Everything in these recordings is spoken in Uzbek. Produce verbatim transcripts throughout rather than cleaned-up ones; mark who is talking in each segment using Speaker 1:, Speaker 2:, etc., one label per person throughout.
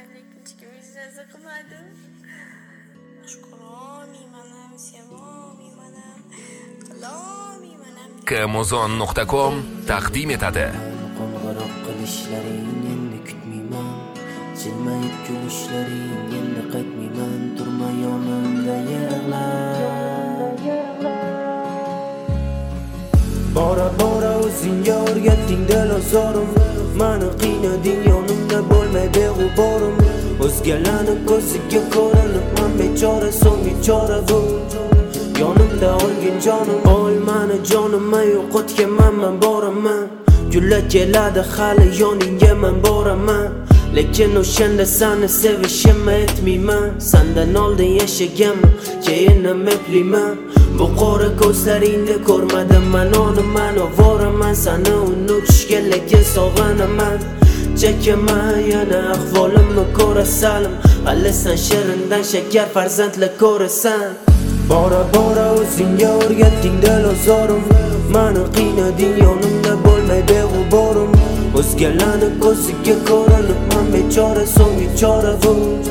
Speaker 1: lekin hech kim ijrosi qilmadi. Shukrolmayman, sevolmayman, qilolmayman.
Speaker 2: Kamozon nuqta com taqdim etadi.
Speaker 3: Qo'ng'iroq qilishlaring endi kutmayman, jilmayib kulishlaring endi qaytmayman, turma yonimda yig'la. Bora bora o'zingga o'rgatding dil ozorim, meni qiynading yonimda bo'lmay beg'uborim. O'zgalarni ko'ziga ko'rinib men bechora, so'nggi chora bu. Yonimda olgin jonim, ol meni jonimma, yo'qotganman men boraman. Gullar keladi hali yoningga men boraman, lekin o'shanda seni sevishimni aytmayman. Sendan oldin yashaganman, keyin ham eplayman. Bu qora ko'zlaringni ko'rmadim men, onaman, ovoraman. Seni unutishga lekin sog'anaman. Chekaman yana ahvolimni ko'rasan, hali sen shirindan shakar farzandlar ko'rasan. Bora bora o'zingga o'rgatding dil ozorim, meni qiynading yonimda bo'lmay beg'uborim. O'zgalarni ko'ziga ko'rinib men bechora, so'nggi chora bu.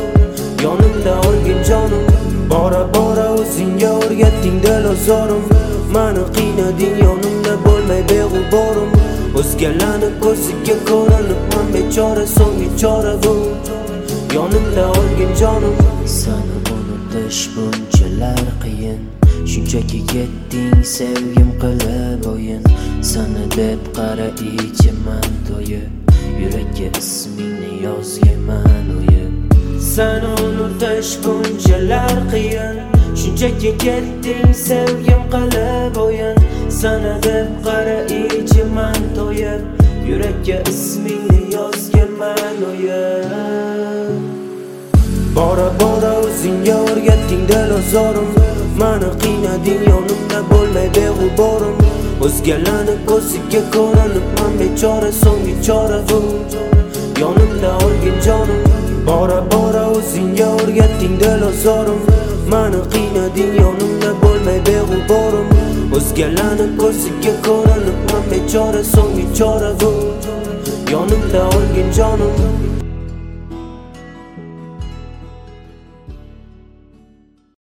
Speaker 3: Yonimda olgin jonim, bora bora o'zingga o'rgatding dil ozorim, meni qiynading yonimda bo'lmay beg'uborim. O'zgalarni ko'ziga ko'rinib men bechora, so'nggi chora bu. Yonimda olgin jonim. Seni unutish bunchalar qiyin, shunchaki yetding sevgim qilib o'yin. Seni deb qara ichiman to'yib, yurakka ismingni yozganman o'yib. Seni unutish bunchalar qiyin, shunchaki yetding sevgim qilib o'yin. Seni deb qara ichiman to'yib, yurakka ismingni yozganman o'yib. Bora bora o'zingga o'rgatding dil ozorim, meni qiynading yonimda bo'lmay beg'uborim. O'zgalarni ko'ziga ko'rinib men bechora, so'nggi chora bu. Yonimda olgin jonim, bora bora o'zingga o'rgatding dil ozorim, meni qiynading yonimda bo'lmay beg'uborim. O'zgalarni ko'ziga ko'rinib men bechora, so'nggi chora bu. Yonimda olgin jonim.